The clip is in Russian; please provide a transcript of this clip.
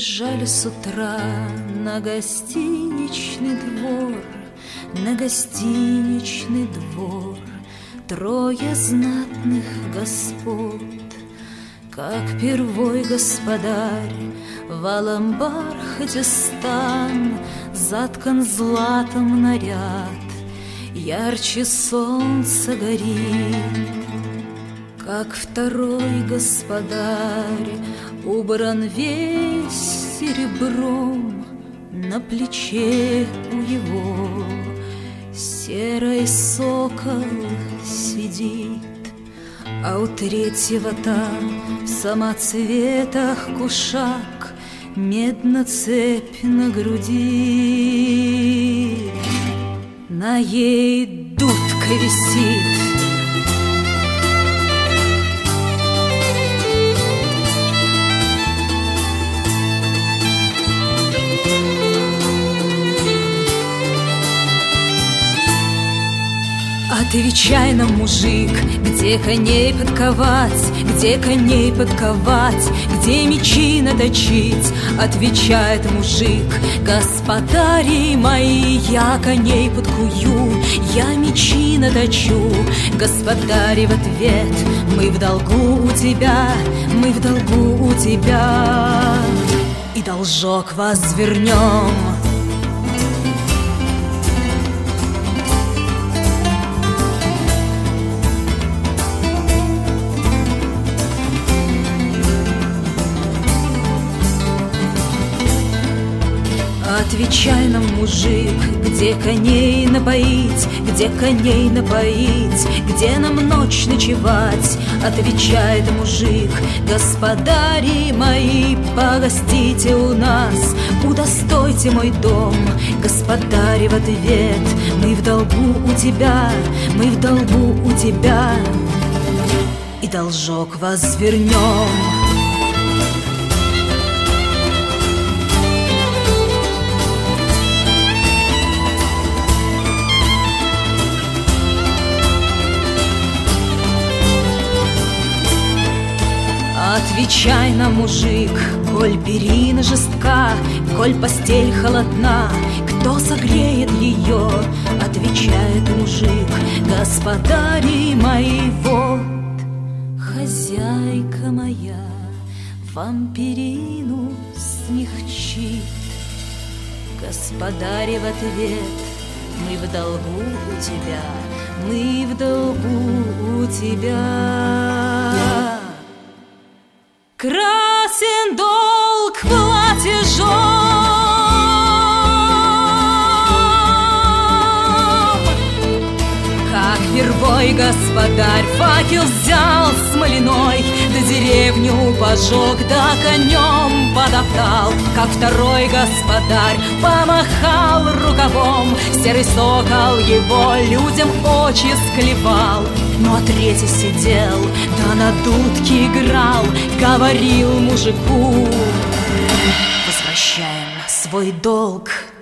Прибежали с утра на гостиничный двор, на гостиничный двор трое знатных господ. Как первой господарь в алом бархате стан заткан златом наряд, ярче солнца горит. Как второй господарь убран весь серебром, на плече у его серый сокол сидит, а у третьего там в самоцветах кушак, медна цепь на груди, на ей дудка висит. Отвечай нам, мужик, где коней подковать, где коней подковать, где мечи наточить? Отвечает мужик: господари мои, я коней подкую, я мечи наточу. Господари в ответ: мы в долгу у тебя, мы в долгу у тебя, и должок возвернем. Отвечай нам, мужик, где коней напоить, где коней напоить, где нам ночь ночевать? Отвечает мужик: господари мои, погостите у нас, удостойте мой дом. Господари в ответ: мы в долгу у тебя, мы в долгу у тебя, и должок возвернем. Отвечай нам, мужик, коль перина жестка, коль постель холодна, кто согреет ее? Отвечает мужик: господари мои, вот хозяйка моя вам перину смягчит. Господари в ответ: мы в долгу у тебя, мы в долгу у тебя. Красен долг платежом, как первой господарь факел взял смоляной, да деревню пожег, да конем подоптал. Как второй господарь помахал рукавом, серый сокол его людям очи склевал. Ну а третий сидел, да на дудке играл, говорил мужику: возвращаем свой долг